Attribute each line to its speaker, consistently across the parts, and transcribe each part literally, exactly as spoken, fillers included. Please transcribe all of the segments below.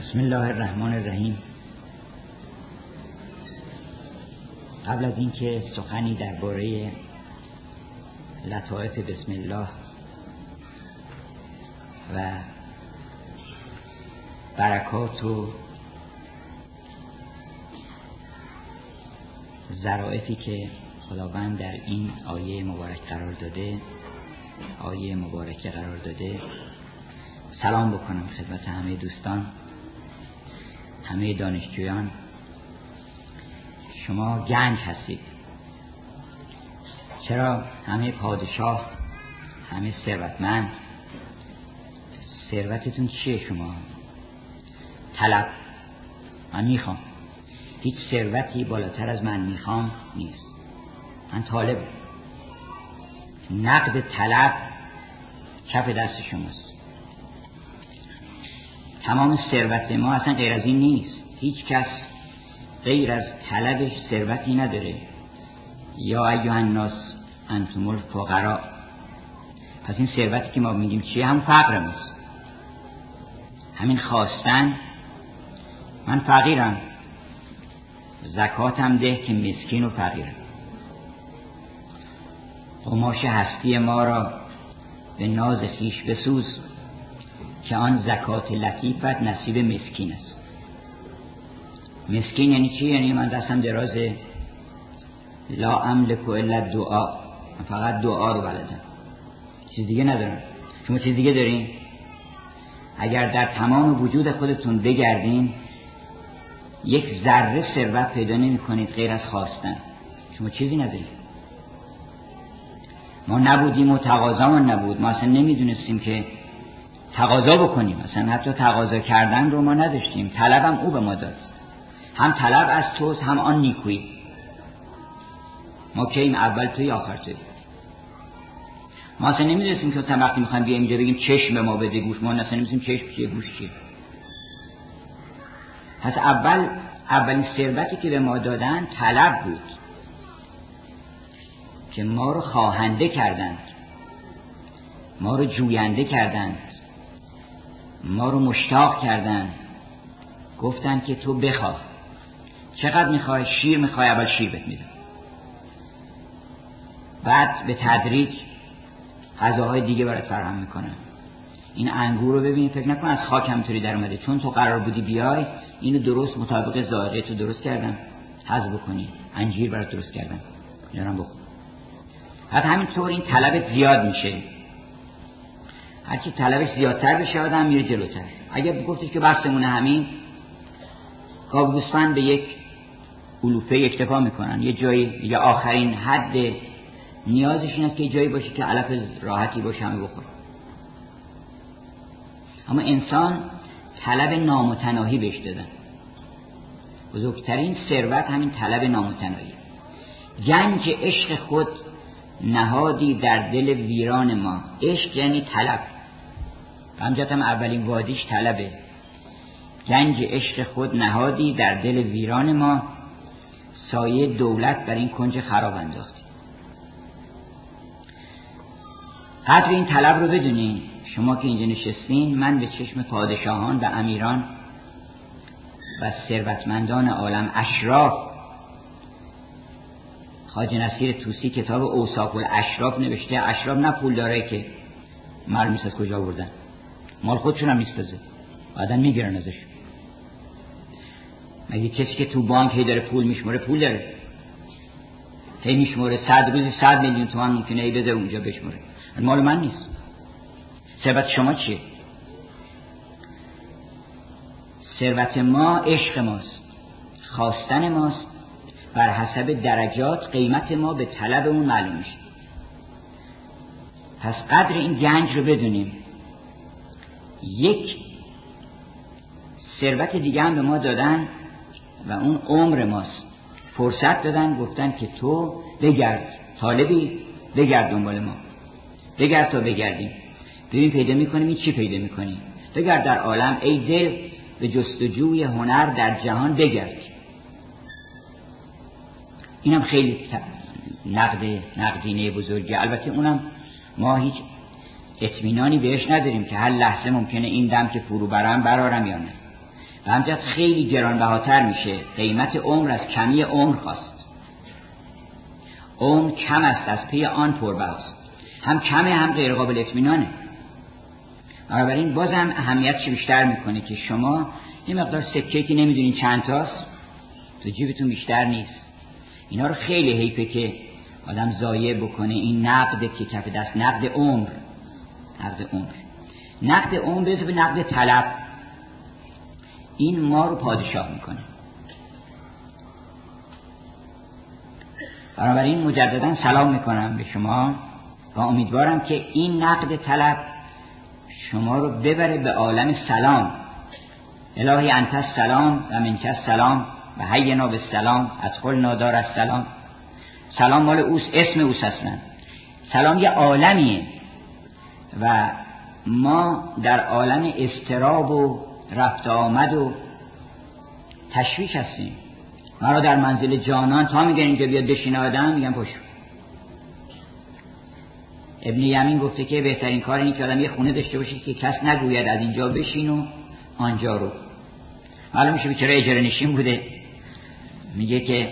Speaker 1: بسم الله الرحمن الرحیم. قبل از اینکه سخنی درباره لطائف بسم الله و برکات و ظرافتی که خداوند در این آیه مبارک قرار داده آیه مبارکه قرار داده سلام بکنم خدمت همه دوستان، همه دانشجویان. شما گنج هستید. چرا همه پادشاه، همه ثروتمند، ثروتتون چیه؟ شما طلب. من میخوام. هیچ ثروتی بالاتر از من میخوام نیست. من طالب. نقد طلب کف دست شماست. تمام ثروت ما اصلا غیر از این نیست. هیچ کس غیر از طلبش ثروتی نداره. یا ایها الناس انتم الفقراء. پس این ثروتی که ما میگیم چیه؟ هم فقر ماست. همین خواستن من فقیرم، زکاتم ده که مسکین و فقیرم. قماش هستی ما را به ناز خویش بسوز که آن زکات لطیفت نصیب مسکین است. مسکین یعنی چی؟ یعنی من دستم درازه، لا املک الا دعا، من فقط دعا رو بلدم، چیز دیگه ندارم. شما چیز دیگه دارین؟ اگر در تمام وجود خودتون بگردین یک ذره ثروت پیدا نمی کنید غیر از خواستن. شما چیزی ندارید. ما نبودیم و تقاضامون نبود. ما اصلا نمیدونستیم که تقاضا بکنیم. اصلا حتی تقاضا کردن رو ما نداشتیم. طلبم او به ما داد. هم طلب از توست، هم آن نیکویی. ما کیم اول توی آخر توی. ما اصلا نمیدونستیم که تا وقتی میخوایم بیایم اینجا بگیم چشم به ما بده، گوش. ما اصلا نمیدونستیم چشم چیه، گوش چیه. پس اول اولین ثروتی که به ما دادن طلب بود که ما رو خواهنده کردند، ما رو جوینده کردند، ما رو مشتاق کردند. گفتن که تو بخواه. چقدر میخوای؟ شیر میخوای؟ اول شیر بهت میدم. بعد به تدریج غذاهای دیگه برات فراهم میکنن. این انگور رو ببین، فکر نکن از خاک همینطوری در اومده. چون تو قرار بودی بیای اینو درست مطابق ذائقه تو درست کردن، حذف بکنی. انجیر برات درست کردن، اینا رو بخور. حتی همینطور این طلب زیاد میشه. هرچی طلبش زیادتر بشه آدم میره جلوتر. اگه گفتش که بحثمونه همین، گاو گوسفند به یک علوفه اکتفا میکنن. یه جایی یا آخرین حد نیازش اینه که جایی باشه که علف راحتی باشه همه بخوره. اما انسان طلب نامتناهی بهش دادن. بزرگترین ثروت همین طلب نامتناهی. گنج عشق خود نهادی در دل ویران ما. عشق یعنی طلب. همجات هم اولین وادیش طلبه. گنج عشق خود نهادی در دل ویران ما، سایه دولت بر این کنج خراب انداختی. قدر این طلب رو بدونین. شما که اینجا نشستین، من به چشم پادشاهان و امیران و ثروتمندان عالم، اشراف، خواجه نصیر طوسی کتاب اوصاف الاشراف نوشته. اشراف نه پول داره که معلوم نیست از کجا بردن، مال خودشون هم میسازه، بعدن میگیرن ازش. مگه کسی که تو بانک هی داره پول میشموره پول داره؟ هی میشموره صد روزی صد میلیون تومان ممکنه هی بده اونجا بشموره. مال من نیست. ثروت شما چیه؟ ثروت ما عشق ماست، خواستن ماست. بر حسب درجات قیمت ما به طلب اون معلوم میشه. پس قدر این گنج رو بدونیم. یک ثروت دیگه هم به ما دادن و اون عمر ماست. فرصت دادن، گفتن که تو بگرد، طالبی بگرد دنبال ما، بگرد تا بگردیم، ببین پیدا میکنیم. این چی پیدا میکنیم؟ بگرد در عالم ای دل، به جستجوی هنر در جهان بگرد. اینم خیلی نقد نقدینه بزرگی. البته اونم ما هیچ اطمینانی بهش نداریم که هر لحظه ممکنه این دم که فرو برم برارم یا نه. و همچنین خیلی گرانبهاتر میشه. قیمت عمر از کمی عمر خواست. عمر کم است از پی آن پربهاست. هم کمه هم غیر قابل اطمینانه. بنابراین بازم اهمیتش بیشتر میکنه که شما یه مقدار سکه که نمیدونین چند تاست تو جیبتون بیشتر نیست. اینا رو خیلی حیفه که آدم ضایع بکنه. این نقد که کف دست، نقد عمر، نقد عمر، نقد عمر به به نقد طلب، این ما رو پادشاه میکنه. بنابراین مجددا سلام میکنم به شما و امیدوارم که این نقد طلب شما رو ببره به عالم سلام. الهی انت السلام و منک السلام و حینا بالسلام ادخلنا دار السلام. سلام مال اوست، اسم اوست اصلا. سلام یه عالمیه و ما در عالم اضطراب و رفت آمد و تشویش هستیم. مرا در منزل جانان تا میگن اینجا بیاد بشینه آدم میگن پشت. ابن یمین گفته که بهترین کار اینه که آدم یه خونه داشته باشه که کس نگوید از اینجا بشین و آنجا رو. معلوم میشه بیچاره اجاره نشین بوده. میگه که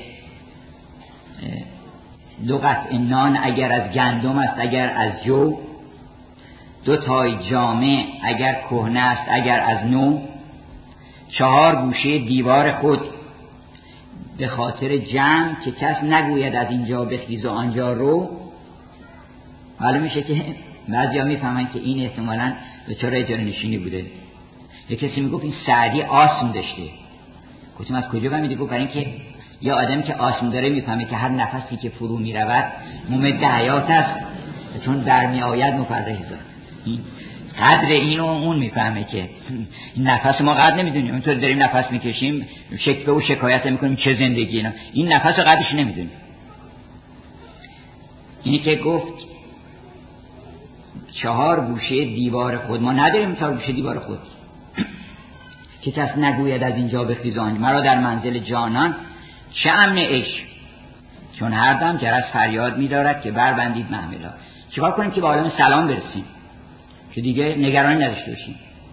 Speaker 1: دو قطع نان اگر از گندم است اگر از جو، دو تای جامه اگر کهنه است اگر از نو، چهار گوشه دیوار خود به خاطر جمع که کس نگوید از اینجا بخیز و آنجا رو. معلوم میشه که بعضیا میفهمن که این احتمالاً بیچاره اجاره نشینی بوده. یه کسی میگفت این سعدی آسم داشته. گفتم از کجا فهمیدی؟ گفت برای اینکه یه آدمی که آسم داره میفهمه که هر نفسی که فرو میرود ممد حیات است، چون در میآید مفرح ذات. این قدر اینو اون میفهمه که این نفس ما قدر نمیدونیم. اونطور داریم نفس میکشیم شکوه و شکایت میکنیم چه زندگی اینا. این نفس قدرش نمیدونیم. اینی که گفت چهار گوشه دیوار خود، ما نداریم چهار گوشه دیوار خود که کس نگوید از اینجا بخیز آنجا، مرا در منزل جانان چه امن عشق، چون هر دم جرس فریاد می‌دارد که بربندید محملا. چیکار کنیم که به عالم سلام برسیم که دیگه نگرانی نداشته باشیم؟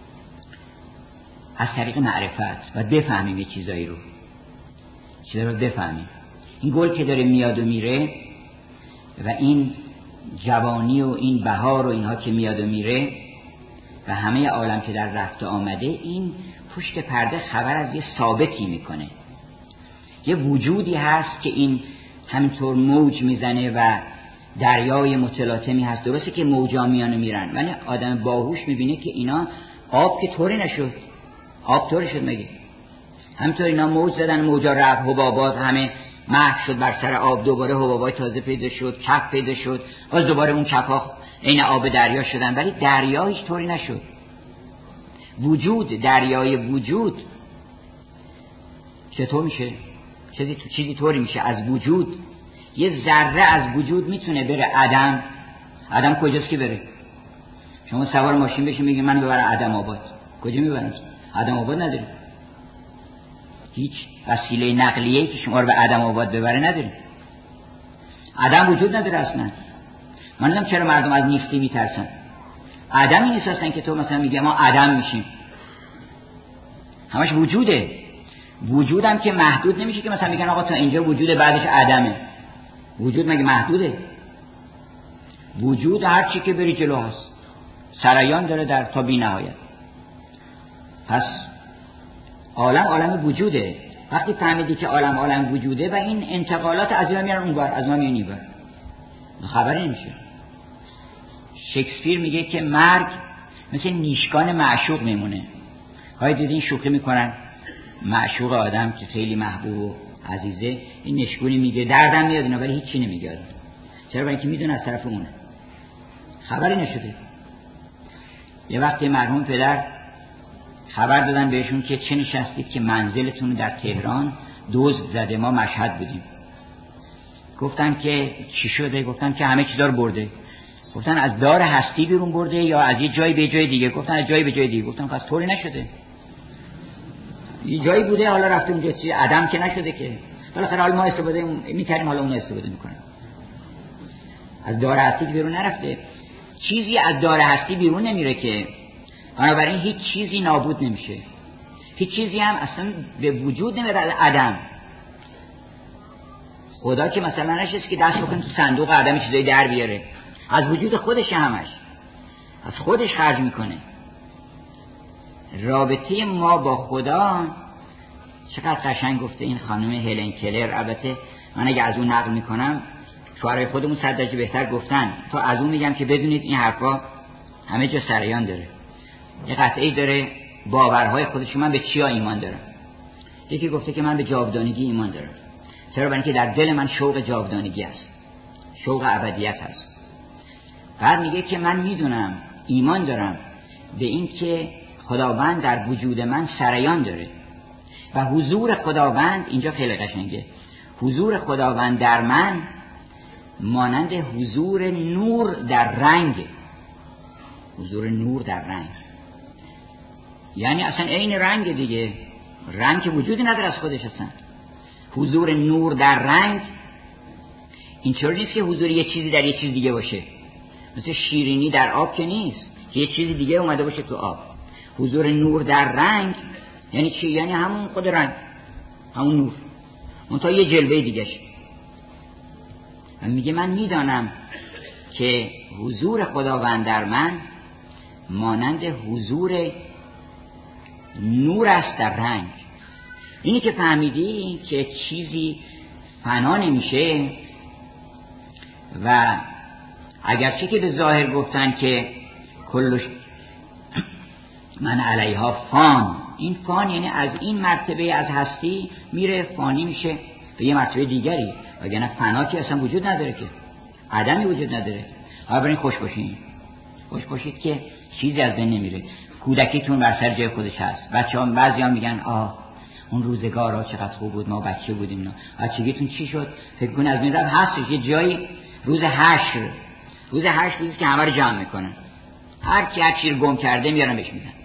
Speaker 1: از طریق معرفت و بفهمیم یه چیزایی رو، چیزایی رو بفهمیم. این گل که داره میاد و میره و این جوانی و این بهار و اینها که میاد و میره و همه عالم که در رفت آمده، این پشت پرده خبر از یه ثابتی میکنه. یه وجودی هست که این همینطور موج میزنه و دریای متلاطمی هست. درسته که موجا میان میرن ولی آدم باهوش میبینه که اینا آب که طوری نشد. آب طوری شد مگه؟ همینطور اینا موج زدن، موجا رفت، حبابات همه محو شد بر سر آب، دوباره حبابای تازه پیدا شد، کف پیدا شد، باز دوباره اون کفا عین آب دریا شدن، ولی دریا هیچ طوری نشد. وجود، دریای وجود چطور میشه؟ چیزی چیزی طوری میشه از وجود. یه ذره از وجود میتونه بره عدم. عدم کجاست که بره؟ شما سوار ماشین بشین میگی من ببرم عدم آباد، کجا میبرم؟ عدم آباد نداری. هیچ وسیله نقلیه‌ای که شما رو به عدم آباد ببره نداری. عدم وجود نداره اصلا. من نمیدونم چرا مردم از نیستی میترسن. عدمی نیست اصلا که تو مثلا میگه ما عدم میشیم. همش وجوده. وجودم که محدود نمیشه که مثلا میگن آقا تا اینجا وجود بعدش عدمه. وجود مگه محدوده؟ وجود هر چی که بری جلو هست، سرایان داره در تا بی نهایت. پس عالم عالم وجوده. وقتی فهمیدی که عالم عالم وجوده و این انتقالات از این میارن اونور، از ما میان اینور، خبری نمیشه. شکسپیر میگه که مرگ مثل نیشگان معشوق میمونه. های دیدین شوخی میکنن معشوق آدم که خیلی محبوب و عزیزه، این نشگونی میگه دردم میاد اینا، ولی هیچی نمیگه. چرا؟ برای اینکه میدونه از طرف اونه، خبری نشده. یه وقتی مرحوم پدر خبر دادن بهشون که چه نشستید که منزلتون در تهران دزد زده، ما مشهد بودیم. گفتن که چی شده؟ گفتن که همه چیزا رو برده. گفتن از دار هستی بیرون برده یا از یه جایی به جای دیگه؟ گفتن از جایی به جای دیگه. گفتن پس طوری نشده، یه جایی بوده حالا رفته اونجا، چیز عدم که نشده که. بالاخره حالا ما استفاده می‌کردیم، حالا اون استفاده می‌کنن. از دار هستی بیرون نرفته. چیزی از دار هستی بیرون نمیره که. بنابراین هیچ چیزی نابود نمیشه. هیچ چیزی هم اصلا به وجود نمیاد از عدم. خدا که مثلا نشست که دست بکنه تو صندوق عدم چیزایی در بیاره، از وجود خودش، همش از خودش خرج میکنه. رابطه ما با خدا چقدر قشنگ گفته این خانم هلن کلر. البته من اگه از اون نقل میکنم، شعرهای خودمون صد درجه بهتر گفتن، تا از اون میگم که بدونید این حرفا همه جا سریان داره. یه قطعه داره باورهای خودش، من به چیا ایمان دارم. یکی گفته که من به جاودانگی ایمان دارم. چرا؟ برای اینکه در دل من شوق جاودانگی است، شوق ابدیت است. بعد میگه که من میدونم، ایمان دارم به این که خداوند در وجود من سریان داره و حضور خداوند، اینجا خیلی قشنگه، حضور خداوند در من مانند حضور نور در رنگ. حضور نور در رنگ یعنی اصلا عین رنگ دیگه، رنگ که وجودی نداره از خودش اصلا. حضور نور در رنگ اینطور نیست که حضور یه چیزی در یه چیز دیگه باشه، مثل شیرینی در آب که نیست که یه چیزی دیگه اومده باشه تو آب. حضور نور در رنگ یعنی چی؟ یعنی همون خود رنگ، همون نور، منتها یه جلوه دیگه شه. و میگه من میدانم که حضور خداوند در من مانند حضور نور است در رنگ. اینی که فهمیدی که چیزی فنا نمیشه و اگرچه که به ظاهر گفتن که کلش من علیها فان، این فان یعنی از این مرتبه از هستی میره فانی میشه به یه مرتبه دیگری، وگرنه فنا که اصلا وجود نداره، که عدمی وجود نداره. حالا برین خوش باشین، خوش باشید که چیزی از بین نمیره. کودکیتون بر سر جای خودش هست. بچه‌ها بعضی‌ها میگن آه اون روزگارا چقدر خوب بود، ما بچه بودیم. نه بچگیتون چی شد؟ فکر کن از این رفت هستش یه جایی روز حشر، روز حشر روزی که همه رو جمع میکنن، هر کی هر چی رو گم کرده میارن بهش میدن.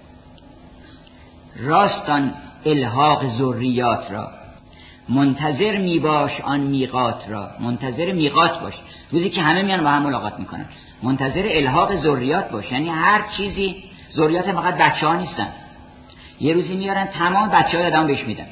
Speaker 1: راستان الحاق ذریات را منتظر میباش آن میقات را. منتظر میقات باش، روزی که همه میان با هم ملاقات میکنن. منتظر الحاق ذریات باش، یعنی هر چیزی، ذریات فقط بچه ها نیستن، یه روزی میارن تمام بچه های آدم بهش میدن.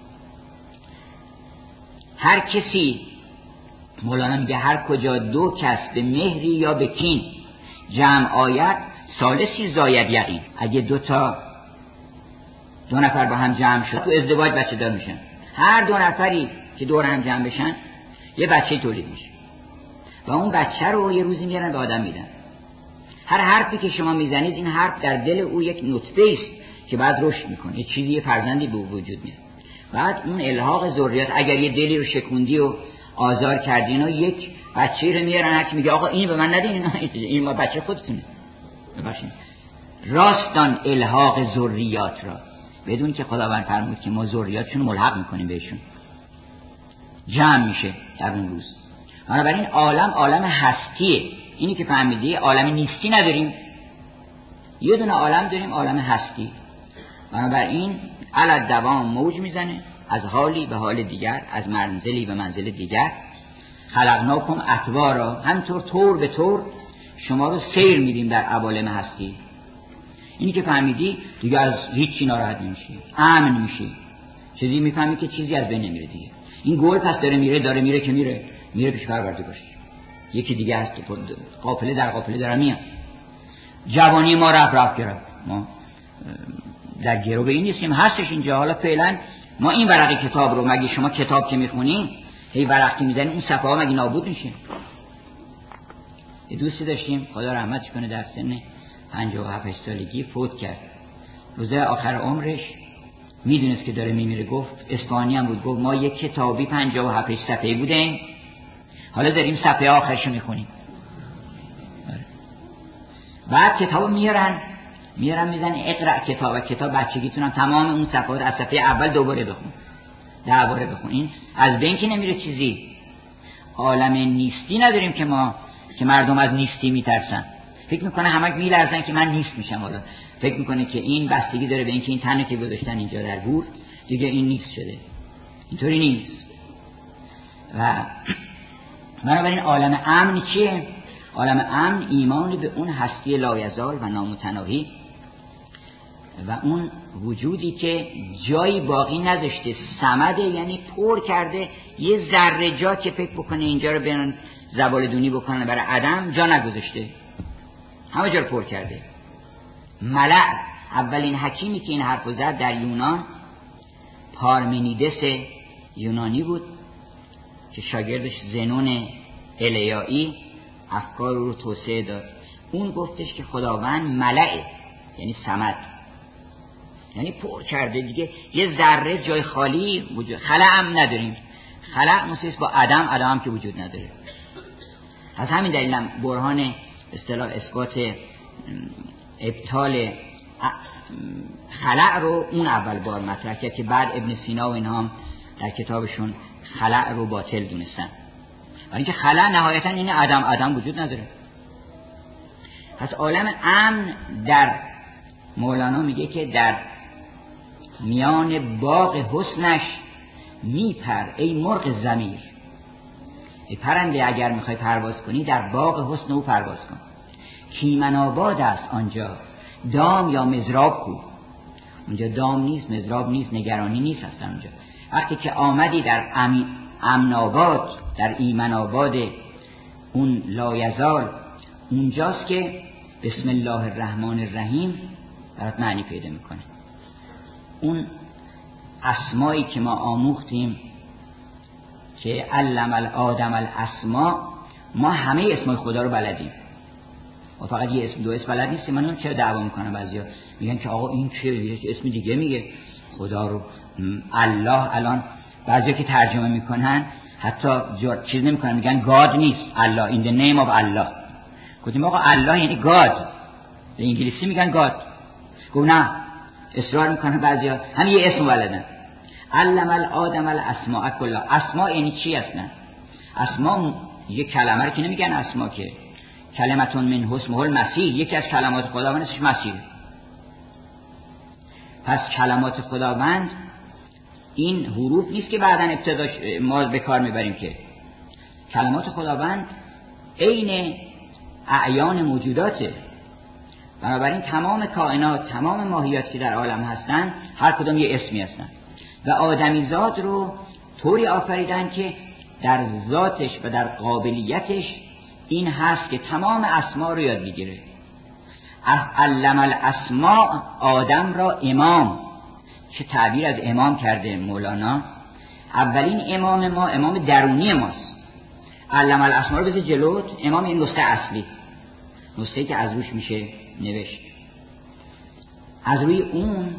Speaker 1: هر کسی، مولانا میگه هر کجا دو کس به مهری یا به کین جمع آید ثالثی زاید یقین. اگه دو تا دو نفر با هم جمع شد تو ازدواج بچه دار میشن، هر دو نفری که دور هم جمع بشن یه بچه تولید میشه و اون بچه رو یه روزی میارن به آدم میدن. هر حرفی که شما میزنید این حرف در دل او یک نطفه است که بعد رشد میکنه، یه چیزی، یه فرزندی به وجود میاد. بعد اون الحاق ذریات، اگر یه دلی رو شکوندی و آزار کردین و یک بچه‌ای رو میارن، هر کی میگه آقا این به من ندین، این ما بچه خودتونه. ببخشید راستان الحاق ذریات را، بدون که خداوند فرمود که ما ذریاتشون ملحق میکنیم بهشون، جمع میشه در اون روز. بنابراین عالم عالم هستیه. اینی که فهمیدی عالم نیستی نداریم، یه دونه عالم داریم، عالم هستی. بنابراین علی دوام موج میزنه از حالی به حال دیگر، از منزلی به منزل دیگر. خلقناکم اطوارا، همطور طور به طور شما رو سیر میدیم در عوالم هستی. اینی که فهمیدی دیگه از هیچی ناراحت نمیشی، امن میشی. چیزی میفهمی که چیزی از بین نمیره دیگه. این گل پس داره میره، داره میره که میره میره پیش پرورده باشه. یکی دیگه هست قافله در قافله داره میاد. جوانی ما رفت رفت گرفت، ما در گرو به این نیستیم، هستش اینجا. حالا فعلا ما این ورقی کتاب رو، مگه شما کتاب که میخونین هی ورق که میزنین اون صفحه ها مگه نابود میشه؟ یه دوستی داشتیم خدا رحمتش کنه در سن پنجاه و هفت سالگی فوت کرد. روز آخر عمرش میدونست که داره میمیره، گفت اصفهانی هم بود، گفت ما یک کتابی پنجاه و هفت صفحه‌ای بودیم، حالا داریم صفحه آخرشو میخونیم. بعد کتابو میارن میارن میزن اقرا کتاب، کتاب بچگیتون هم تمام اون صفحات از صفحه اول دوباره بخون، دوباره بخون. این از بین که نمیره چیزی. عالم نیستی نداریم که ما، که مردم از نیستی میترسن، فکر میکنه همه میلرزن که من نیست میشم. حالا فکر میکنه که این بستگی داره به اینکه این تنه که گذاشتن اینجا در گور دیگه این نیست شده. اینطوری نیست. و بنابراین عالم امن چیه؟ عالم امن ایمان به اون هستی لایزال و نامتناهی و اون وجودی که جایی باقی نذاشته، صمده، یعنی پر کرده، یه ذره جا که فکر بکنه اینجا رو برن زباله‌دونی بکنن برای عدم، جا نگذاشته، همه جا رو پر کرده. ملع، اولین حکیمی که این حرف زد در یونان پارمنیدس یونانی بود که شاگردش زنون الیایی افکار رو توسعه داد. اون گفتش که خداوند ملعه، یعنی صمد، یعنی پر کرده دیگه، یه ذره جای خالی وجود، خلأ هم نداریم. خلأ مسیس با عدم، عدم هم که وجود نداره. از همین دلیل هم برهان اصطلاح اثبات ابطال خلأ رو اون اول بار مطرح کرد که بعد ابن سینا و اینها هم در کتابشون خلأ رو باطل دونستن. و اینکه خلأ نهایتا این عدم، عدم وجود نداره. پس عالم امن در مولانا میگه که در میان باغ حسنش میپر ای مرغ ضمیر. ای پرنده اگر میخوای پرواز کنی در باغ حسن او پرواز کن. کیمن آباد است آنجا، دام یا مزراب کو. اونجا دام نیست، مزراب نیست، نگرانی نیست اصلا اونجا. وقتی که آمدی در امن آباد، در ایمن آباد اون لایزال، اونجاست که بسم الله الرحمن الرحیم برات معنی پیدا میکنه. اون اسمایی که ما آموختیم که علم الآدم الاسما، ما همه اسمای خدا رو بلدیم و فقط یه اسم دو اسم بلد نیستیم. من چرا دعوا میکنم؟ بعضیا میگن که آقا این چه اسم دیگه میگه خدا رو، الله. الان بعضیا که ترجمه میکنن حتی چیز نمیکنن، میگن گاد نیست، الله، in the name of الله. گفتیم آقا الله یعنی گاد، به انگلیسی میگن گاد. گفت نه، اصرار میکنن بعضیا هم یه اسم بلدن. علم الآدم الاسماء کلها. اسماء یعنی چی اصلا؟ اسماء یه کلمه رو که نمیگن اسماء، که کلمتون من اسمه المسیح، یکی از کلمات خداوند اسمش مسیح. پس کلمات خداوند این حروف نیست که بعداً ابتداش ما به کار میبریم، که کلمات خداوند عین اعیان موجوداته. بنابراین تمام کائنات، تمام ماهیات که در عالم هستن، هر کدوم یه اسمی هستن و آدمیزاد رو طوری آفریدن که در ذاتش و در قابلیتش این هست که تمام اسما رو یاد بگیره. علم الاسماء، آدم را امام، که تعبیر از امام کرده مولانا. اولین امام ما امام درونی ماست. علم الاسماء رو بذار جلوت، امام این نسخه اصلی، نسخه‌ای که از روش میشه نوشت. از روی اون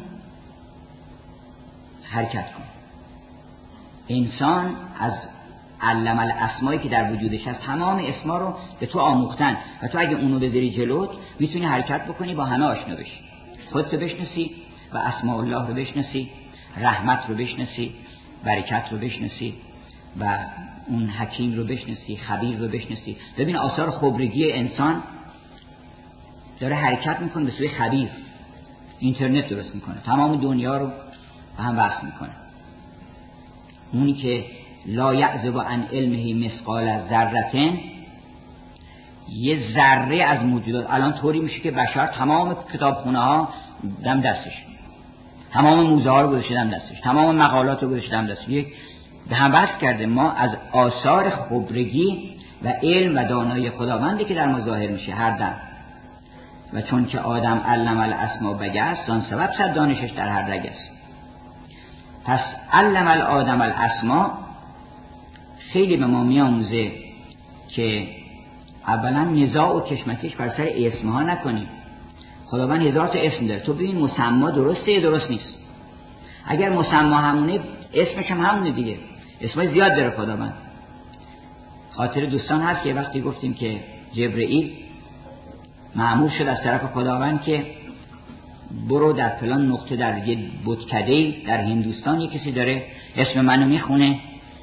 Speaker 1: حرکت کن. انسان از علم الاسمایی که در وجودش هست، تمام اسما رو به تو آموختن و تو اگه اونو بذاری جلوت میتونی حرکت بکنی، با همه آشنا بشی، خودت بشناسی و اسماء الله رو بشناسی، رحمت رو بشناسی، برکت رو بشناسی و اون حکیم رو بشناسی، خبیر رو بشناسی. ببین آثار خبرگی انسان داره حرکت میکنه به سوی خبیر. اینترنت درست میکنه، تمام دنیا رو به هم وصل میکنه. اونی که لا یعزب عن علمه مثقال ذره، یه ذره از موجودات. الان طوری میشه که بشر تمام کتابخونه ها دم دستش، تمام موزه ها رو گذاشته دم دستش، تمام مقالات رو گذاشته دم دستش، یک به هم وصل کرده. ما از آثار خبرگی و علم و دانایی خداوندی که در ما ظاهر میشه هر دم. و چون که آدم علم الاسماء بگست، آن سبب صد دانشش در هر رگ است. پس علم الآدم الاسماء خیلی به ما میآموزه که اولا نزاع و کشمکش بر سر اسمها نکنیم. خداوند هزار تا اسم داره، تو ببین مسما درسته یا درست نیست. اگر مسما همونه، اسمش هم همونه دیگه. اسمای زیاد داره خداوند. خاطر دوستان هست که وقتی گفتیم که جبرئیل مأمور شد از طرف خداوند که برو در فلان نقطه در یه بتکده در هندوستان یه کسی داره اسم منو میخونه،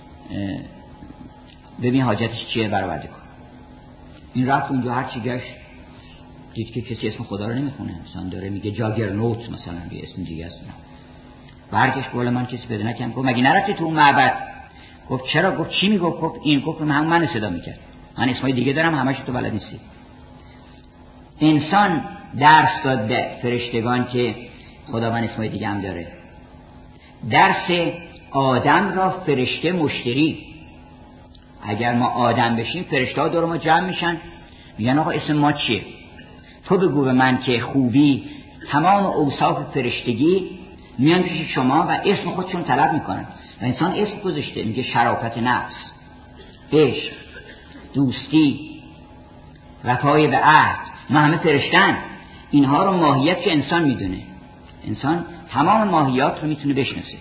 Speaker 1: ببین حاجتش چیه برآورده کن. این رفت اونجا، هر چی گشت دید که کسی اسم خدا رو نمیخونه، مثلا داره میگه جاگرنوت، مثلا یه اسم دیگه است. برگشت قول من کسی پیدا نکردم. گفت مگه نرفتی تو اون معبد؟ گفت چرا؟ گفت چی میگفت؟ گفت این. گفت من من صدا میکرد، من اسمای دیگه دارم همش تو بلد نیستی. انسان درس داد به فرشتگان که خداوند اسمای دیگه هم داره. درس آدم را فرشته مشتری. اگر ما آدم بشیم فرشته ها دور ما جمع میشن، میگن آقا اسم ما چیه؟ تو بگو به من که خوبی، تمام اوصاف فرشتگی میان پیش شما و اسم خودشون طلب میکنن و انسان اسم گذاشته، میگه شرافت نفس، عشق، دوستی، وفای به عهد. ما همه فرشتن. اینها رو ماهیت که انسان میدونه. انسان تمام ماهیات رو میتونه بشناسه.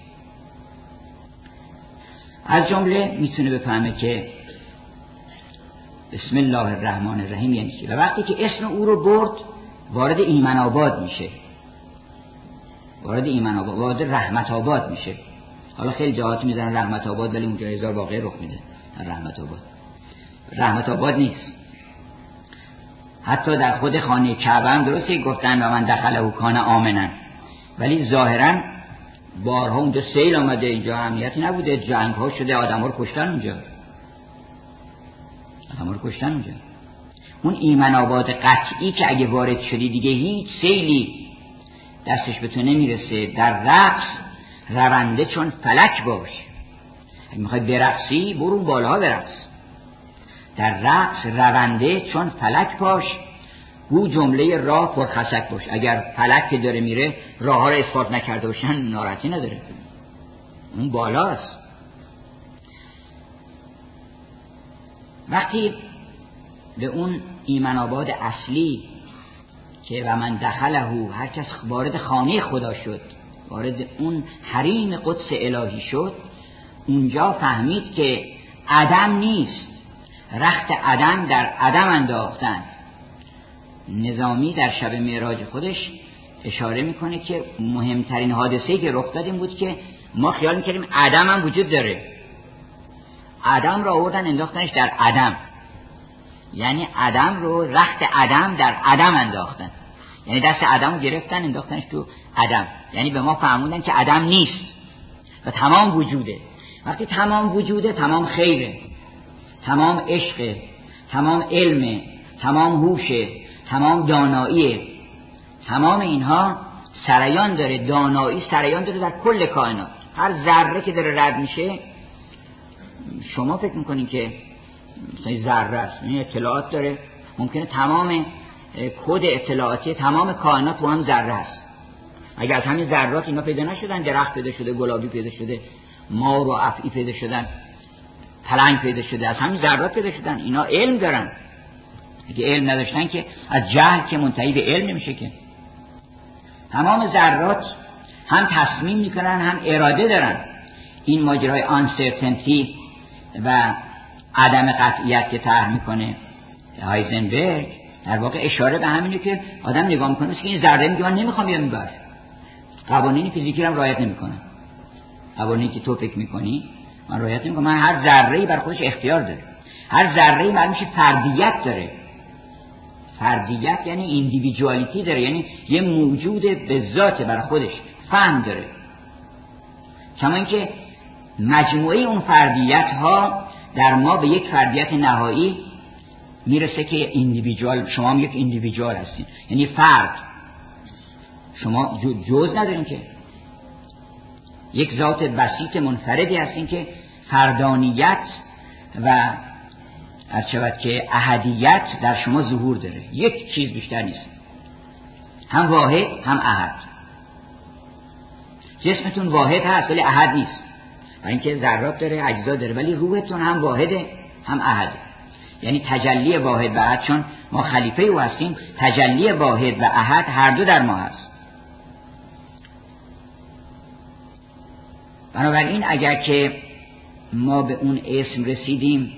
Speaker 1: از جمله میتونه بفهمه که بسم الله الرحمن الرحیم یعنی چی. و وقتی که اسم او رو برد وارد ایمن آباد میشه، وارد ایمن آباد، وارد رحمت آباد میشه. حالا خیلی جاهات میزنن رحمت آباد، ولی اونجا هزار واقعه رخ میده. رحمت آباد رحمت آباد نیست. حتی در خود خانه کعبه هم درسته گفتن و من دخله کان آمنن، ولی ظاهرا بارها اونجا سیل آمده، اینجا اهمیتی نبوده، جنگ ها شده، آدم ها رو کشتن اونجا، آدم ها رو کشتن اونجا. اون ایمن آباد قطعی که اگه وارد شدی دیگه هیچ سیلی دستش به تو نمیرسه. در رقص رونده چون فلک باش. اگه میخوای برقصی برو بالا برقص. در رقص رونده چون فلک باش، گو جمله راه پرخسک باش. اگر فلک که داره میره راه ها رو اثبات نکرده باشن ناراحتی نداره، اون بالاست. وقتی به اون ایمن آباد اصلی که و من دخله، هر کس وارد خانه خدا شد، وارد اون حریم قدس الهی شد، اونجا فهمید که عدم نیست، رخت عدم در عدم انداختن. نظامی در شب معراج خودش اشاره میکنه که مهمترین حادثه‌ای که رخ داد این بود که ما خیال میکردیم عدم هم وجود داره، عدم رو آوردن انداختنش در عدم، یعنی عدم رو، رخت عدم در عدم انداختن، یعنی دست عدم رو گرفتن انداختنش تو عدم، یعنی به ما فهموندن که عدم نیست و تمام وجوده. وقتی تمام وجوده تمام خیره، تمام عشقه، تمام علمه، تمام هوشه، تمام داناییه. تمام اینها سریان داره، دانایی سریان داره در کل کائنات. هر ذره که داره رد میشه شما فکر میکنین که مثلا ذره است، این اطلاعات داره، ممکنه تمام کد اطلاعاتی تمام کائنات با هم ذره است. اگر از همین ذرات اینا پیدا نشدن، درخت پیدا شده، گلابی پیدا شده، مار و افعی پیدا شدن، پلنگ پیدا شده، از همین ذرات پیدا شدن. اینا علم دارن. اگه علم نداشتن که از جهل که منتهی به علم نمیشه که. تمام ذرات هم تصمیم میکنن هم اراده دارن. این ماجرای آنسرتنتی و عدم قطعیت که طرح میکنه هایزنبرگ در واقع اشاره به همینه که آدم نگاه میکنه که این ذره میگه من نمیخوام بیام این بر، قوانین فیزیکی رو رعایت نمیکنم، قوانینی که تو فکر میکنی من رعایت نمیکنم. من هر ذره‌ای بر خودش اختیار داره، هر ذره‌ای معلوم میشه فردیت داره. فردیت یعنی ایندیویدوالیتی داره، یعنی یه موجود به ذات برای خودش فهم داره. کما اینکه مجموعه اون فردیت ها در ما به یک فردیت نهایی میرسه که ایندیویدوال، شما هم یک ایندیویدوال هستین، یعنی فرد. شما جز ندارین که، یک ذات بسیط منفردی هستین که فردانیت و از شود که احدیت در شما ظهور داره. یک چیز بیشتر نیست، هم واحد هم احد. جسمتون واحد هست ولی احد نیست، برای اینکه ذرات داره، اجزا داره، ولی روحتون هم واحده هم احده. یعنی تجلی واحد و احد، چون ما خلیفه او هستیم، تجلی واحد و احد هر دو در ما هست. بنابراین اگر که ما به اون اسم رسیدیم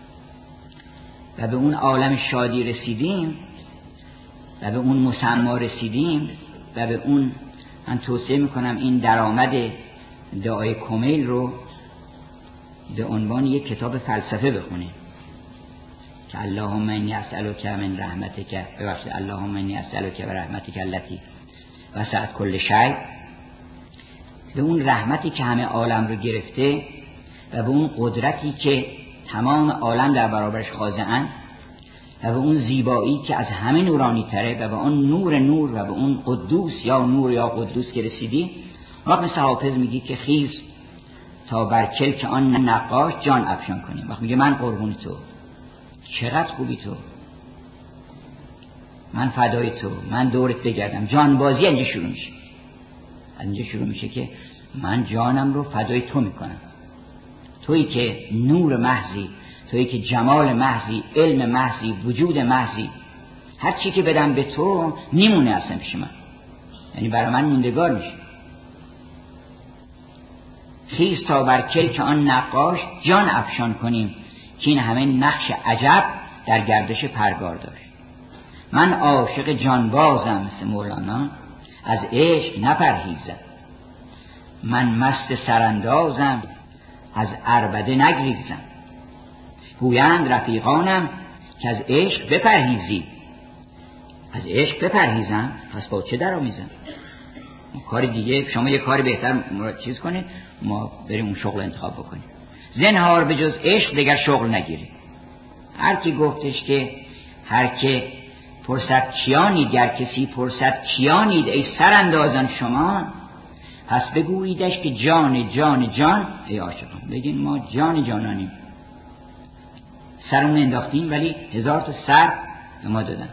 Speaker 1: و به اون عالم شادی رسیدیم و به اون مسما رسیدیم و به اون، من توصیه میکنم این درآمد دعای کمیل رو به عنوان یک کتاب فلسفه بخونیم که اللهم انی اسألک من رحمتک، ببخشید اللهم انی اسألک برحمتک التی وسعت کل شیء، به اون رحمتی که همه عالم رو گرفته و به اون قدرتی که تمام عالم در برابرش خاضعن و به اون زیبایی که از همه نورانی تره و به اون نور نور و به اون قدوس یا نور یا قدوس که رسیدی، وقت مثل حافظ میگی که خیز تا بر کلک آن نقاش جان افشان کنیم. وقت میگه من قربون تو، چقدر خوبی تو، من فدای تو، من دورت بگردم. جانبازی اینجا شروع میشه. اینجا شروع میشه که من جانم رو فدای تو میکنم، تویی که نور محضی، تویی که جمال محضی، علم محضی، وجود محضی. هر چی که بدم به تو میمونه اصلا پیش من، یعنی برای من موندگار میشه. خیز تا بر کلک آن نقاش جان افشان کنیم، که این همه نقش عجب در گردش پرگار داشت. من عاشق جانبازم مثل مولانا، از عشق نپرهیزم. من مست سراندازم، از عربده نگریزم. گویند رفیقانم که از عشق بپرهیزی. از عشق بپرهیزم، پس با چه در آمیزم؟ کار دیگه، شما یه کار بهتر مراد چیز کنید، ما بریم اون شغل انتخاب بکنیم. زنهار به جز عشق دیگر شغل نگیری. هر کی گفتش که هر که پرسد کیانید، گر کسی پرسد کیانید ای سراندازان شما، پس بگوییدش که جان جان جان ای عاشقان. بگین ما جان جانانیم، سرمون انداختیم ولی هزار تا سر به ما دادن.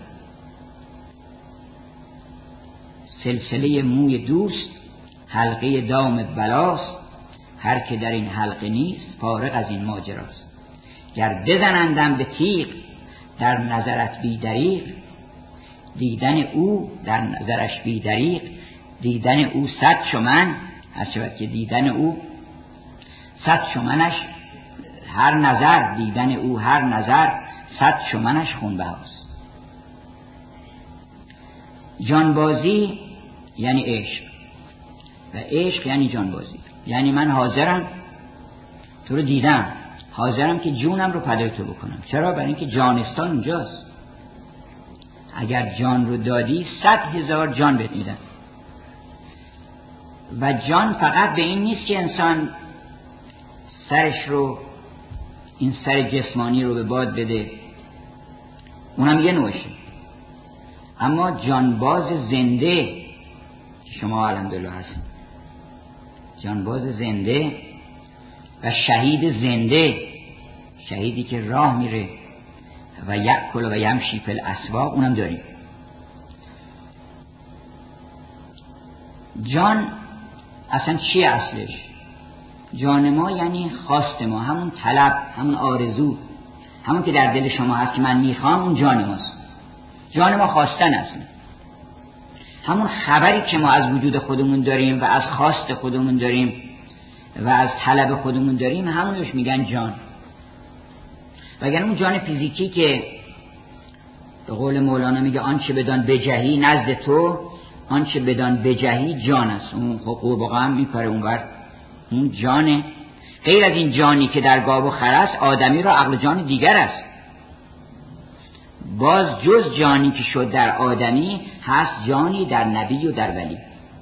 Speaker 1: سلسله موی دوست حلقه دام بلاست، هر که در این حلقه نیست فارغ از این ماجراست. گر بزنندم به تیغ در نظرت بی دریغ، دیدن او در نظرش بی دریغ. دیدن او صد شمن، هر شود که دیدن او صد شمنش هر نظر، دیدن او هر نظر صد شمنش خونبهاست. جانبازی یعنی عشق و عشق یعنی جانبازی. یعنی من حاضرم تو رو دیدم، حاضرم که جونم رو فدای تو بکنم. چرا؟ برای اینکه جانستان اونجاست. اگر جان رو دادی صد هزار جان بهت میدن. و جان فقط به این نیست که انسان سرش رو، این سر جسمانی رو به باد بده، اونم یه نوعشه. اما جانباز زنده که شما الحمدلله هستید، جانباز زنده و شهید زنده، شهیدی که راه میره و یأکل و یمشی فی الاسواق، اونم داریم. جان اصلا چیه اصلش؟ جان ما یعنی خواست ما، همون طلب، همون آرزو، همون که در دل شما هست که من میخوام، اون جان ماست. جان ما خواستن اصلا، همون خبری که ما از وجود خودمون داریم و از خواست خودمون داریم و از طلب خودمون داریم، همونش میگن جان. وگرنه اون جان فیزیکی که به قول مولانا میگه آنچه بدان بجهی نزد تو، آنچه بدان بجهی جان است. اون حقوق هم میکاره اونور، اون جانه. غیر از این جانی که در گاو و خر است، آدمی را عقل جان دیگر است. باز جز جانی که شد در آدمی، هست جانی در نبی و در ولی.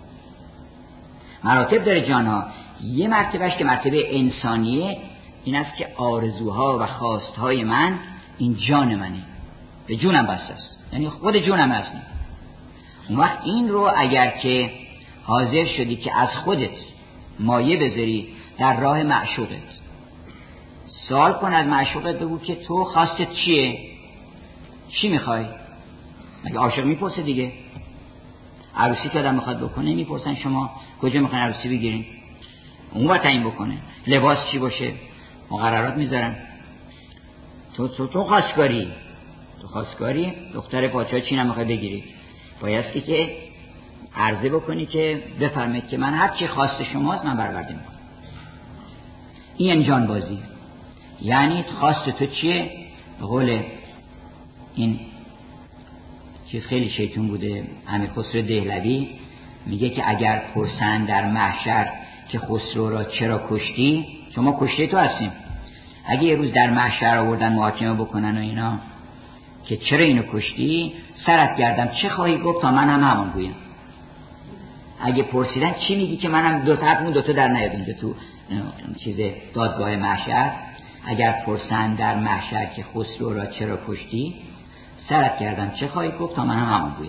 Speaker 1: مراتب داره جانها. یه مرتبهش که مرتبه انسانیه، این است که آرزوها و خواستهای من این جان منه، به جونم بسته است، یعنی خود جونم هست. اون وقت این رو اگر که حاضر شدی که از خودت مایه بذاری در راه معشوقت، سوال کن از معشوقت، بگو که تو خواستت چیه؟ چی میخوای؟ مگه عاشق میپرسه دیگه؟ عروسی که آدم میخواد بکنه میپرسن شما کجا میخواین عروسی بگیرین؟ اون باید تعیین بکنه. لباس چی باشه؟ مقررات میذارن. تو تو تو خواستگاری تو خواستگاری دختر پادشاه چین هم میخوای بگیری، بایستی که عرضه بکنی که بفرمایید که من هر چی خواست شماست من برآورده میکنم. این جان بازی. یعنی خواست تو چیه؟ به قول این چیز خیلی شیطون بوده، امیر خسرو دهلوی میگه که اگر پرسند در محشر که خسرو را چرا کشتی، شما کشته تو هستیم. اگه یه روز در محشر آوردن محاکمه بکنن و اینا که چرا اینو کشتی، سرت گردم چه خواهی گفت تا من هم همان گویم. اگه پرسیدن چی میگی که منم دو تا دو تا در نیاد اینجا تو چیز دادگاه محشر، اگر پرسند در محشر که خسرو را چرا کشتی، سرت کردم چه خواهی گفت تا من هم همون گویم.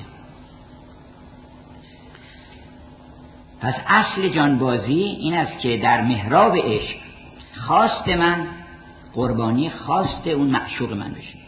Speaker 1: پس اصل جانبازی این است که در محراب عشق خواست من قربانی خواست اون معشوق من بشه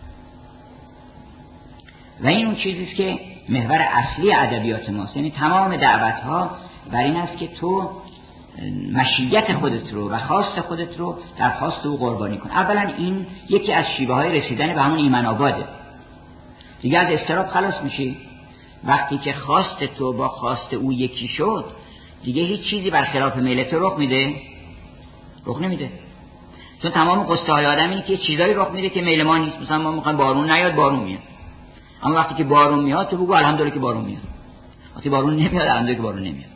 Speaker 1: و این اون چیزی است که محور اصلی ادبیات ماست. یعنی تمام دعوت‌ها بر این است که تو مشیت خودت رو و خواست خودت رو در خواست او قربانی کن. اولا این یکی از شیوه های رسیدن به همون ایمن آباده. دیگه از اضطراب خلاص میشی. وقتی که خواست تو با خواست او یکی شد دیگه هیچ چیزی برخلاف میل تو رخ میده؟ رخ نمیده. چون تمام قصه های آدم اینه که چیزایی رخ میده که میل ما نیست. مثلا ما میخوایم بارون نیاد، بارون میاد. اما وقتی که بارون میاد تو بگو الحمدلله که بارون میاد. وقتی بارون نمیاد الحمدلله که بارون نمیاد.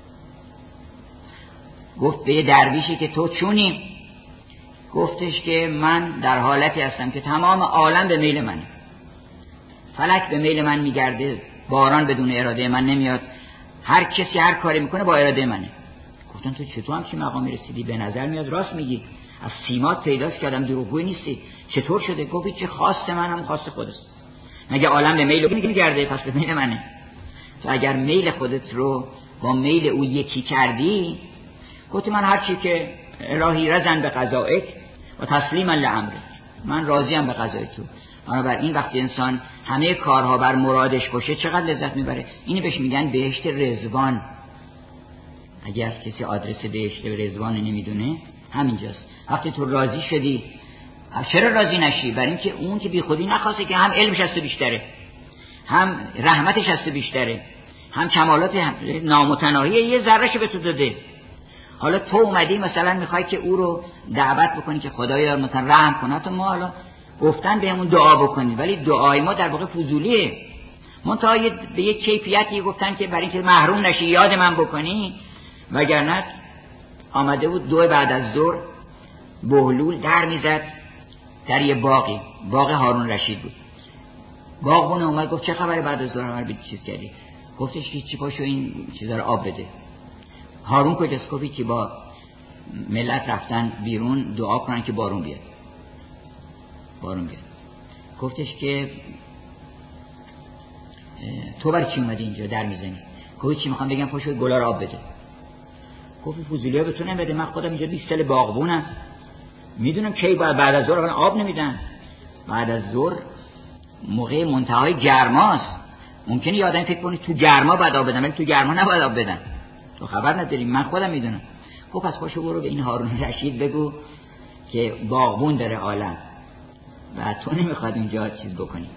Speaker 1: گفت به یه درویشی که تو چونی؟ گفتش که من در حالتی هستم که تمام عالم به میل منه. فلک به میل من میگرده، باران بدون اراده من نمیاد، هر کسی هر کاری میکنه با اراده منه. گفتن تو چطور همچین مقامی رسیدی؟ به نظر میاد راست میگی، از سیمات پیداست که آدم دروغگوی نیستی. چطور شده؟ گفت چه خواست من هم خواست خودست. مگه عالم به میل میگرده؟ پس به میل منه. تو اگر میل خودت رو با میل او یکی کردی، گفت من هر چی که الهی رضا به قضائک و تسلیما لامرک، من راضیم به قضای تو. بنابراین وقتی انسان همه کارها بر مرادش باشه چقدر لذت میبره. اینو بهش میگن بهشت رضوان. اگر کسی آدرس بهشت رضوان نمیدونه همینجاست. وقتی تو راضی شدی، چرا راضی نشی؟ برای اینکه اون که بی خودی نخواسته که هم علمش از تو بیشتره، هم رحمتش از تو بیشتره، هم کمالات نامتناهی یه ذرهشو به تو داده. حالا تو اومدی مثلا میخوای که او رو دعوت بکنی که خدایا مثلا رحم کنه. تو ما حالا گفتن بهمون دعا بکنی، ولی دعای ما در واقع فضولیه. منتها به یک کیفیتی گفتن که برای اینکه محروم نشی یاد من بکنی، وگرنه آمده بود دو بعد از ظهر بهلول در میزد در یه باقی، باغ هارون رشید بود. باغبون اومد گفت چه خبره بعد از ظهر همه رو چیز کردی؟ گفتش که چی پاشو این چیزا رو آب بده. هارون کجاست؟ گفت که با ملت رفتن بیرون دعا کنن که بارون بیاد. بارون بیاد. گفتش که تو برای چی اومدی اینجا در میزنی؟ گفت چی میخوام بگم پاشو گلا رو آب بده. گفت فضولی‌ها به تو نمیده، من خودم اینجا بیست سال باغبونم، میدونم کی بعد از ظهر آب نمیدن. بعد از ظهر موقع منتهای گرماست، ممکنه یه آدم فکر کنه تو گرما بعد آب بدن، ولی تو گرما نباید آب بدن. تو خبر نداری، من خودم میدونم. گفت پس پاشو برو به این هارون رشید بگو که باغبون داره عالم و تو نمیخواد اونجا چیز بکنی،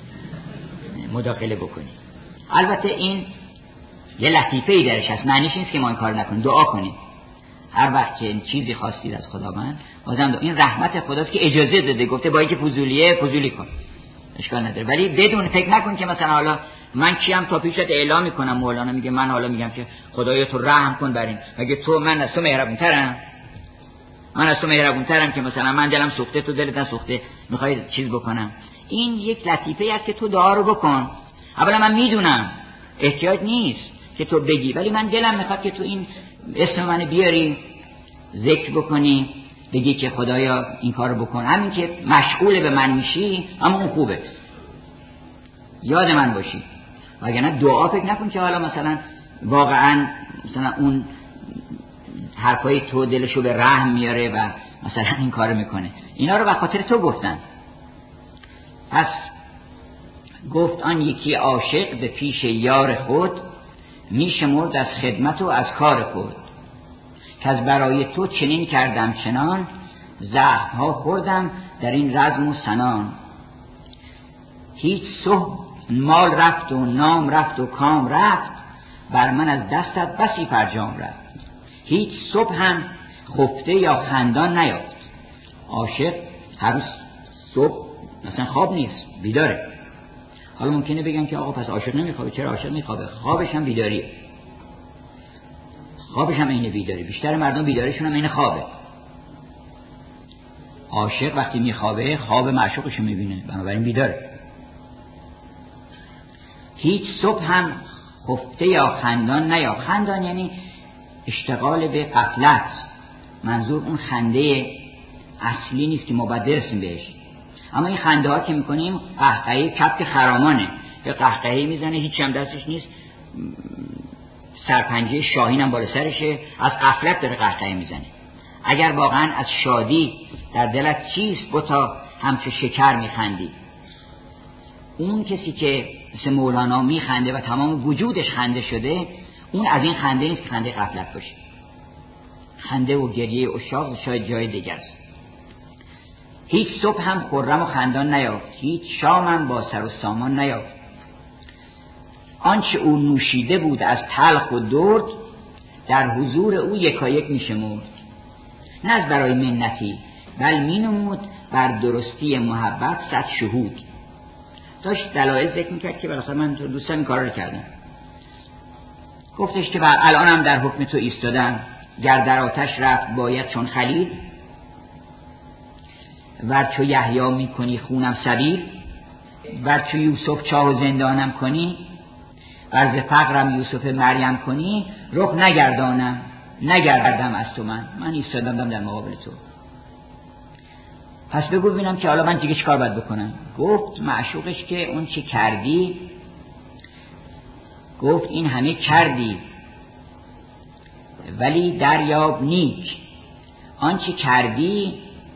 Speaker 1: مداخله بکنی. البته این یه لطیفه‌ای درش هست، معنیش نیست که ما این کار نکنیم، دعا کنیم. هر وقت که این چیزی خواستید از خداوند بازم دو. این رحمت خداست که اجازه داده، گفته با اینکه فضولیه فضولی کن، اشکال نداره، ولی بدون فکر نکن که مثلا حالا من کیم تا پیشت اعلام میکنم. مولانا میگه من حالا میگم که خدایا تو رحم کن بر این، مگه تو من از تو مهربونترم؟ من از تو مهربونترم که مثلا من دلم سوخته تو دلت نسوخته میخوای چیز بکنم؟ این یک لطیفه است که تو دعا رو بکن. اولا من میدونم احتیاج نیست که تو بگی، ولی من دلم میخواد که تو این اسم من بیاری، ذکر بکنی، بگی که خدایا این کارو بکن. همین که مشغول به من میشی اما اون خوبه، یاد من باشی. وگرنه دعا فکر نکن که حالا مثلا واقعا مثلا اون حرفای تو دلشو به رحم میاره و مثلا این کارو میکنه. اینا رو به خاطر تو گفتن. پس گفت آن یکی عاشق به پیش یار خود، میشمرد از خدمت و از کار خود. که از برای تو چنین کردم چنان، زهرها خوردم در این رزم و سنان. هیچ صبح مال رفت و نام رفت و کام رفت، بر من از دستت بسی فرجام رفت. هیچ صبح هم خفته یا خندان نیافت. عاشق هر روز صبح مثلا خواب نیست، بیداره. حالا ممکنه بگن که آقا پس عاشق نمیخوابه. چرا عاشق میخوابه؟ خوابش هم بیداریه، خوابش هم اینه بیداری. بیشتر مردم بیداریشون هم اینه خوابه. عاشق وقتی میخوابه خواب معشوقش میبینه، بنابراین بیداره. هیچ صبح هم خفته یا خندان نیا. خندان یعنی اشتغال به غفلت. منظور اون خنده اصلی نیست که ما باید برسیم بهش، اما این خنده ها که میکنیم قهقهه کبک خرامانه که قهقهه میزنه، هیچ هم دستش نیست، سرپنجه شاهین هم بالا سرشه، از غفلت داره قهقهه میزنه. اگر واقعا از شادی در دلت چیست بتا همچو شکر میخندی، اون کسی که مثل مولانا میخنده و تمام وجودش خنده شده، اون از این خنده نیست که خنده غفلت باشه. خنده و گریه عشاق شاید جای دیگر است. هیچ صبح هم خرم و خندان نیافت، هیچ شامم با سر و سامان نیافت. آنچه او نوشیده بود از تلخ و درد، در حضور او یکایک میشمرد. نه از برای منتی، بل مینمود بر درستی محبت صد شهود. داشت دلایل ذکر میکرد که برای من دوستم این کار رو کردم. گفتش که الانم در حکم تو ایستادم، گر در آتش رفت باید چون خلیل، ور چو یحیی میکنی خونم سبیل، ور چو یوسف چاه و زندانم کنی، ور ز فقرم یوسف مریم کنی، رخ نگردانم نگردم از تو، من من ایستادم در مقابل تو. پس بگو ببینم که حالا من دیگه چیکار باید بکنم. گفت معشوقش که اون چی کردی، گفت این همه کردی ولی دریاب نیک، آن چی کردی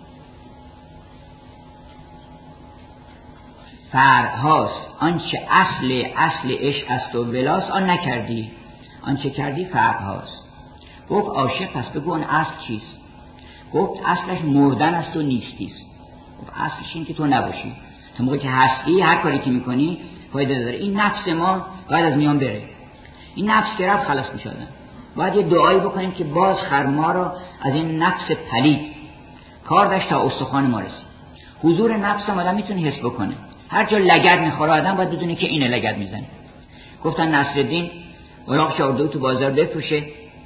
Speaker 1: فرهاست، آنچه اصل اصل عشق است و ولاس آن نکردی، آنچه کردی فرهاست. گفت عاشق پس بگو اون اصل چیست؟ گفت اصلش مردن است و نیستی است. گفت اصلش این که تو نباشی، تا موقعی که هستی هر کاری که میکنی فایده داره. این نفس ما باید از میان بره. این نفس که رفت خلاص میشه. باید یه دعایی بکنیم که باز خرما رو از این نفس پلید کار داشت تا استخوان ما رسید. حضور نفس هم آدم میتونه حس بکنه. هر جا لگد میخوره آدم باید بدونه که اینه لگد میزنه. گفتن نصرالدین الاغ آورده تو بازار بفروشه،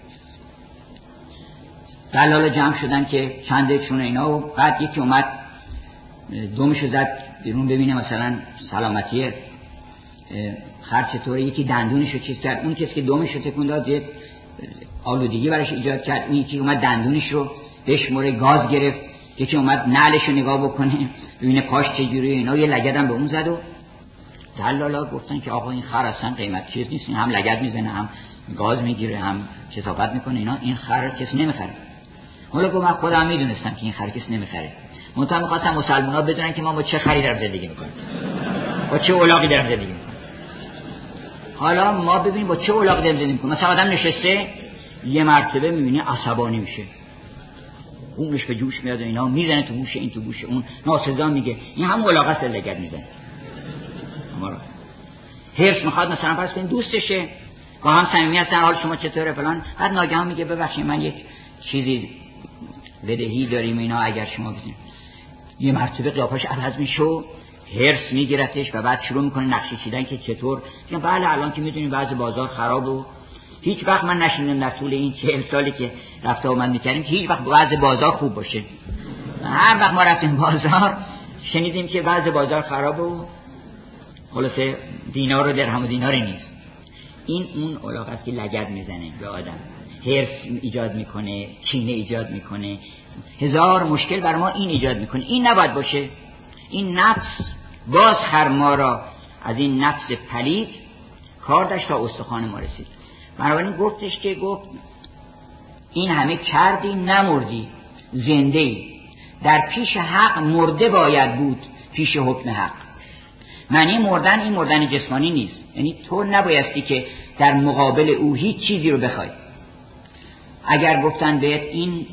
Speaker 1: دلالا جمع شدن که چند دکشون اینا، و بعد یکی اومد دومشو زد بیرون ببینه مثلا سلامتی خر چطوره، یکی دندونشو چیز کرد، اون کسی که دومشو تکون داد یه آلودگی براش ایجاد کرد، اون یکی اومد دندونش رو بشموره گاز گرفت، یکی اومد نعلشو نگاه بکنه ببینه پاش چجوریه، اینا یه لگدم به اون زد. و دلالا گفتن که آقا این خر اصلا قیمت چیز نیست، این هم لگد میزنه هم گاز میگیره هم کثافت میکنه، اینا این خر کسی نمیخره. حالا گفت من خودم میدونستم که این خر کسی نمیخره، منتها میخواستم مسلمان‌ها بدونن که ما با چه خری داریم زندگی میکنیم، با چه الاغی داریم زندگی میکنیم. حالا ما ببینیم با چه الاغی داریم زندگی میکنیم. مثلا آدم نشسته یه مرتبه میبینی عصبانی میشه، اونش به جوش میاد و اینا میزنه تو گوش این تو گوش اون، ناسزا میگه، این هم الاغ است لگد میزنه. ما رو هرس میخواد مثلا فرض کنید دوستشه با هم صمیمی هستن، حال شما چطوره فلان، بعد ناگهان میگه ببخشید من یک چیزی بدهی داریم اینا اگر شما بزنید، یه مرتبه قیافش عوض میشه، هرس میگیرتش و بعد شروع میکنه نقشه چیدن که چطور. میگم بله الان که میدونیم وضع بازار خرابه و هیچ وقت من نشنیدم در طول این چهل سالی که رفته آمد میکردیم که هیچ وقت وضع بازار خوب باشه. هر وقت ما رفتیم بازار شنیدیم که وضع بازار خرابه و خلاصه دینار و درهم و دیناری نیست. این اون علاقه که لگد میزنه به آدم، هرس ایجاد میکنه، کینه ایجاد میکنه، هزار مشکل بر ما این ایجاد میکنه. این نباید باشه. این نفس باز خرما را از این نفس پلید کار داشت تا استخوان ما رسید. بنابراین گفتش که گفت این همه کردی نمردی، زنده ای، در پیش حق مرده باید بود پیش حکم حق. معنی مردن این مردن جسمانی نیست، یعنی تو نبایستی که در مقابل او هیچ چیزی رو بخوای. اگر گفتن بهت این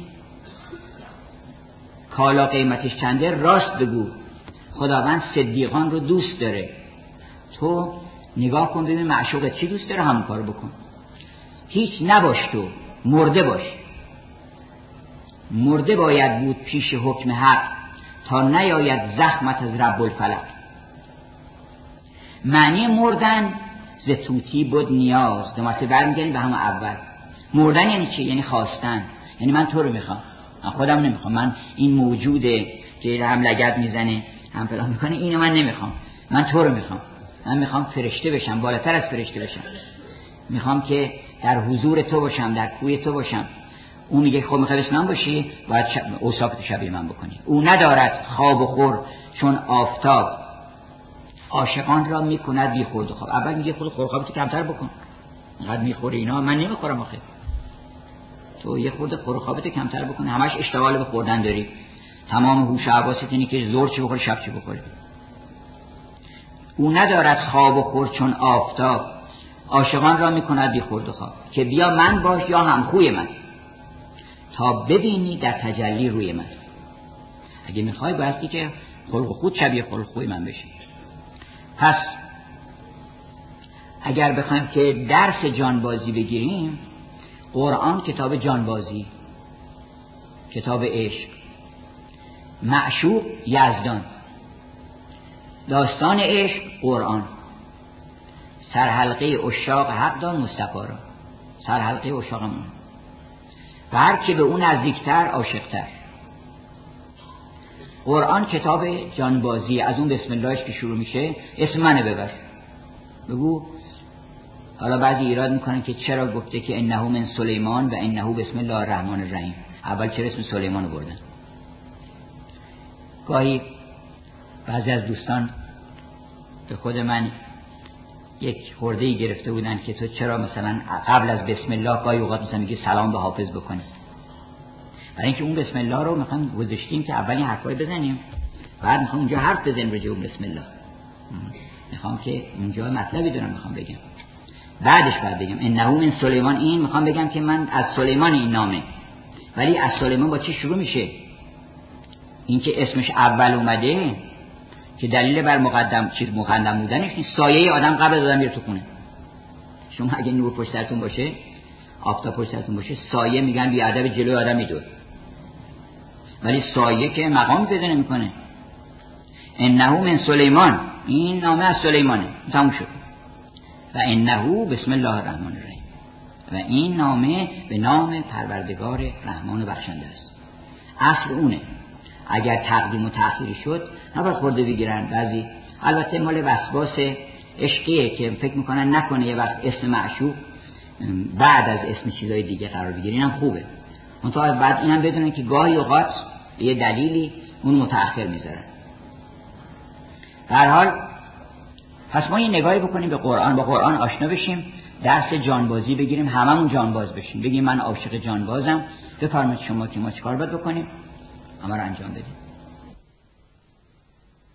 Speaker 1: کالا قیمتش چنده، راست بگو، خداوند صدیقان رو دوست داره، تو نگاه کن ببین معشوقت چی دوست داره همون کارو بکن. هیچ نباش، تو مرده باش. مرده باید بود پیش حکم حق تا نیاید زخمت از رب الفلک. معنی مردن ز طوطی بود نیاز. دو مرتبه برمیگردیم به همون اول. مردن یعنی چی؟ یعنی خواستن، یعنی من تو رو میخوام، من خودم نمیخوام، من این موجوده که هم لگد میزنه هم فلان میکنه اینو من نمیخوام، من تو رو میخوام. من میخوام فرشته بشم، بالاتر از فرشته بشم، میخوام که در حضور تو باشم، در کوی تو باشم. اون میگه خب میخوای مثل من باشی باید اوصاف شبیه من بکنی. او ندارد خواب و خور چون آفتاب، عاشقان را میکند بی خورد و خواب. اول میگه خود خورخوابت کمتر بکن، اینقدر میخوری اینا، من نمیخورم آخه، تو یه خورده خورخوابت کمتر بکن، همش اشتغال به خوردن داری، تمام هوش و حواست اینه که ظهر چی بخوری شب چی بخوری. او ندارد خواب و خور چون آفتاب، عاشقان را میکند بی خورد و خواب. که بیا من باش یا همخوی من، تا ببینی در تجلی روی من. اگه میخوای بایستی که خلق خود شبیه خلق خوی من بشی. پس اگر بخوایم که درس جانبازی بگیریم، قرآن کتاب جانبازی، کتاب عشق، معشوق یزدان، داستان عشق قرآن، سرحلقه عشاق حق دار مصطفی را، سرحلقه عشاقمون و هر که به اون نزدیکتر عاشقتر. قرآن کتاب جانبازی، از اون بسم اللهش که شروع میشه اسم منو ببر، بگو. حالا بعضی ایراد میکنن که چرا گفته که انه من سلیمان و انه بسم الله الرحمن الرحیم، اول چرا اسم سلیمان رو بردن؟ گاهی بعضی از دوستان به خود من یک خورده‌ای گرفته بودن که تو چرا مثلا قبل از بسم الله گاهی اوقات مثلا میگی سلام به حافظ بکنی، برای اینکه اون بسم الله رو مثلا گذاشتیم که اولین حرفای بزنیم، بعد میخوام اونجا حرف بزنیم راجع به بسم الله، میخوام که اونجا مطلبی دارم میخوام بگم، بعدش بعد بگم انه من سلیمان. این میخوام بگم که من از سلیمان این نامه، ولی از سلیمان با چی شروع میشه؟ این که اسمش اول اومده که دلیل بر مقدم چیز مقدم بودنش نیست. سایه آدم قبل از آدم میره تو خونه. شما اگه نور پشت سرتون باشه، آفتاب پشت سرتون باشه، سایه میگن بی ادب جلوی آدم میدوه، ولی سایه که مقام پیدا نمیکنه. انه من سلیمان، این نامه از سلیمانه، تموم شد. و انه بسم الله الرحمن الرحیم، و این نامه به نام پروردگار رحمان و بخشنده است. اصل اونه. اگر تقدیم و تأخیری شد نباید خورده بگیرن بعضی، البته مال وسواس عشقیه که فکر میکنن نکنه یه وقت اسم معشوق بعد از اسم چیزای دیگه قرار بگیره، اینم خوبه. منتها بعد اینم بدونن که گاهی اوقات یه دلیلی اون متأخر میذارن. در هر حال پس ما یه نگاهی بکنیم به قرآن، با قرآن آشنا بشیم، درس جانبازی بگیریم، هممون جانباز بشیم، بگیم من عاشق جانبازم، بفرمایید شما که ما چیکار باید بکنیم، اما رو انجام بدیم.